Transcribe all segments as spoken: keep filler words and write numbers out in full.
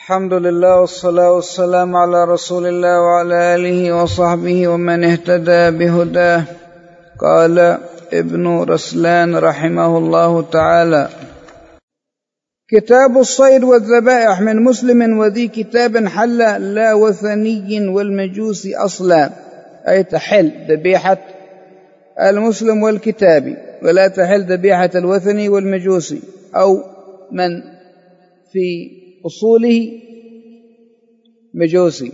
الحمد لله والصلاة والسلام على رسول الله وعلى آله وصحبه ومن اهتدى بهداه. قال ابن رسلان رحمه الله تعالى: كتاب الصيد والذبائح من مسلم وذي كتاب حل لا وثني والمجوس أصلا، أي تحل ذبيحة المسلم والكتابي ولا تحل ذبيحة الوثني والمجوسي أو من في أصوله مجوسي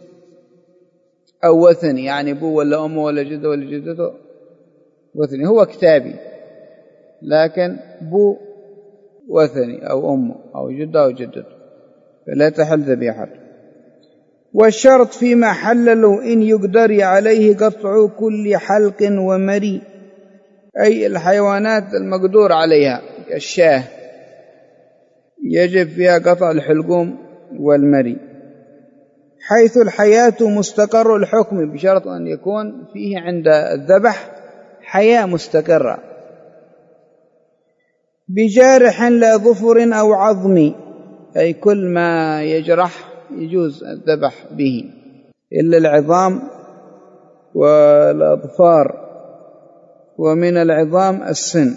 أو وثني، يعني أبوه ولا أمه ولا جده ولا جدته وثني، هو كتابي لكن أبوه وثني أو أمه أو جده أو جدته فلا تحل ذبيحته. والشرط فيما حللوا إن يقدر عليه قطع كل حلق ومري، أي الحيوانات المقدور عليها الشاه يجب فيها قطع الحلقوم والمري، حيث الحياة مستقر الحكم، بشرط أن يكون فيه عند الذبح حياة مستقرة، بجارح لا ظفر أو عظم، أي كل ما يجرح يجوز الذبح به إلا العظام والأظفار، ومن العظام السن،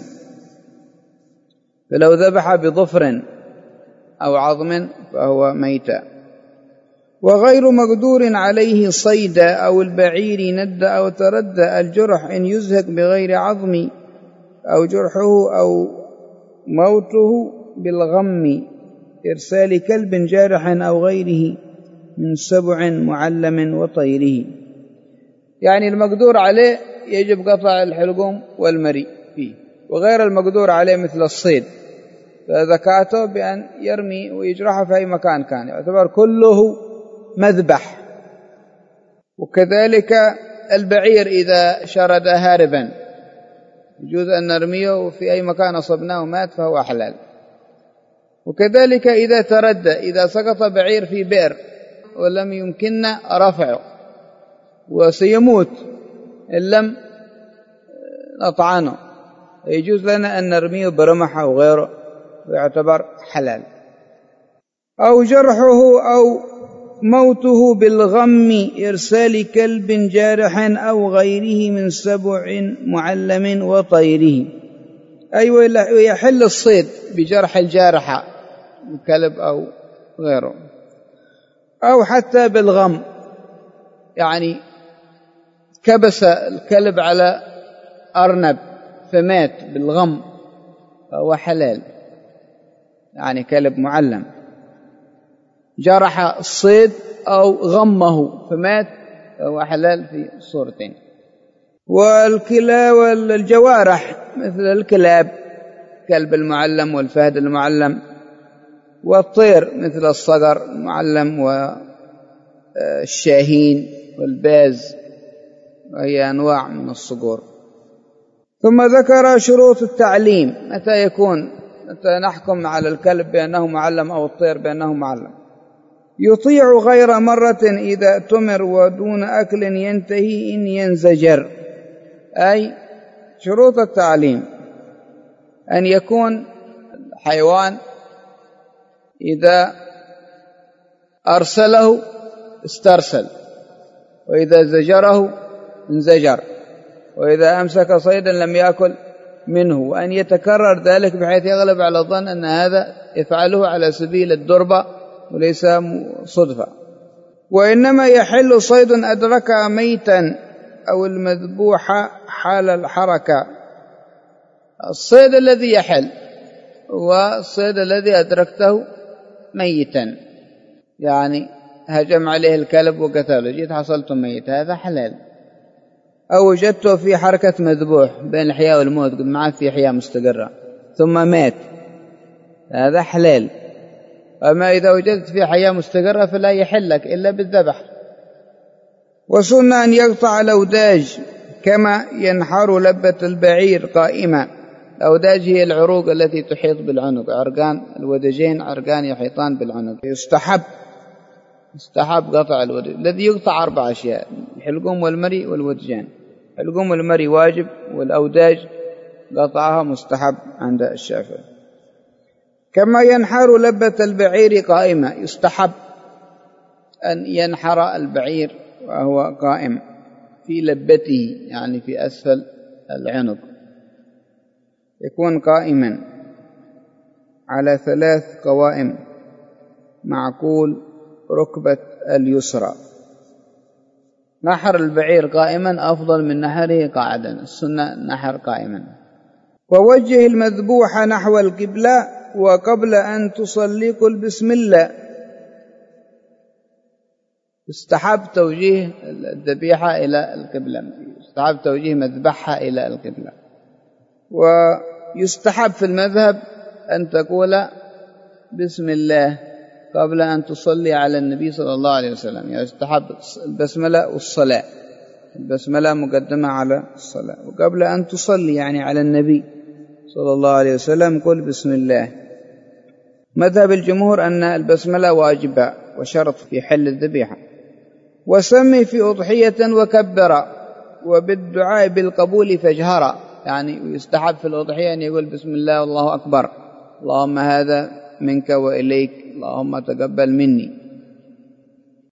فلو ذبح بظفر أو عظم فهو ميتة. وغير مقدور عليه صيد أو البعير ند أو تردى الجرح إن يزهق بغير عظم، أو جرحه أو موته بالغم، إرسال كلب جارح أو غيره من سبع معلم وطيره، يعني المقدور عليه يجب قطع الحلقوم والمري فيه، وغير المقدور عليه مثل الصيد فذكاته بأن يرمي ويجرحه في أي مكان كان، يعتبر كله مذبح. وكذلك البعير إذا شرد هاربا يجوز أن نرميه، وفي أي مكان أصبناه مات فهو حلال. وكذلك إذا تردى، إذا سقط بعير في بئر ولم يمكننا رفعه وسيموت إن لم نطعنه يجوز لنا أن نرميه برمح أو غيره ويعتبر حلال. أو جرحه أو موته بالغم، إرسال كلب جارح أو غيره من سبع معلم وطيره، أي ويحل الصيد بجرح الجارحة الكلب أو غيره، أو حتى بالغم، يعني كبس الكلب على أرنب فمات بالغم فهو حلال، يعني كلب معلم. جرح الصيد أو غمه فمات فهو حلال في الصورتين. والكلاب والجوارح مثل الكلاب كلب المعلم والفهد المعلم، والطير مثل الصقر المعلم والشاهين والباز، وهي أنواع من الصقور. ثم ذكر شروط التعليم، متى يكون متى نحكم على الكلب بأنه معلم أو الطير بأنه معلم. يطيع غير مرة إذا تمر ودون أكل ينتهي إن ينزجر، أي شروط التعليم أن يكون الحيوان إذا أرسله استرسل، وإذا زجره انزجر، وإذا أمسك صيدا لم يأكل منه، وأن يتكرر ذلك بحيث يغلب على الظن أن هذا يفعله على سبيل الدربة وليس صدفة. وإنما يحل صيد أدرك ميتا أو المذبوح حال الحركة، الصيد الذي يحل والصيد الذي أدركته ميتا، يعني هجم عليه الكلب وقتله، جيت حصلته ميت، هذا حلال. أو وجدته في حركة مذبوح بين الحياة والموت، قد معه في حياة مستقرة ثم مات، هذا حلال. أما إذا وجدت في حياة مستقرة فلا يحلك إلا بالذبح. وسنة أن يقطع الأوداج كما ينحر لبة البعير قائمة، الأوداج هي العروق التي تحيط بالعنق، عرقان الودجين عرقان يحيطان بالعنق، يستحب يستحب قطع الودج. الذي يقطع أربع أشياء: الحلقوم والمري والودجان. الحلقوم والمري واجب، والأوداج قطعها مستحب عند الشافعي. كما ينحر لبة البعير قائمة، يستحب أن ينحر البعير وهو قائم في لبته، يعني في أسفل العنق، يكون قائما على ثلاث قوائم معقول ركبة اليسرى. نحر البعير قائما أفضل من نحره قاعدا، السنة نحر قائما. ووجه المذبوح نحو القبلة، وقبل أن تصلي قل بسم الله. يستحب توجيه الذبيحة إلى القبلة، يستحب توجيه مذبحها إلى القبلة. ويستحب في المذهب أن تقول بسم الله قبل أن تصلي على النبي صلى الله عليه وسلم، يعني يستحب البسملة والصلاة، البسملة مقدمة على الصلاة. وقبل أن تصلي يعني على النبي صلى الله عليه وسلم قل بسم الله. مذهب الجمهور أن البسملة واجبة وشرط في حل الذبيحة. وسمي في أضحية وكبر، وبالدعاء بالقبول فاجهر، يعني يستحب في الأضحية أن يقول بسم الله والله أكبر، اللهم هذا منك وإليك، اللهم تقبل مني.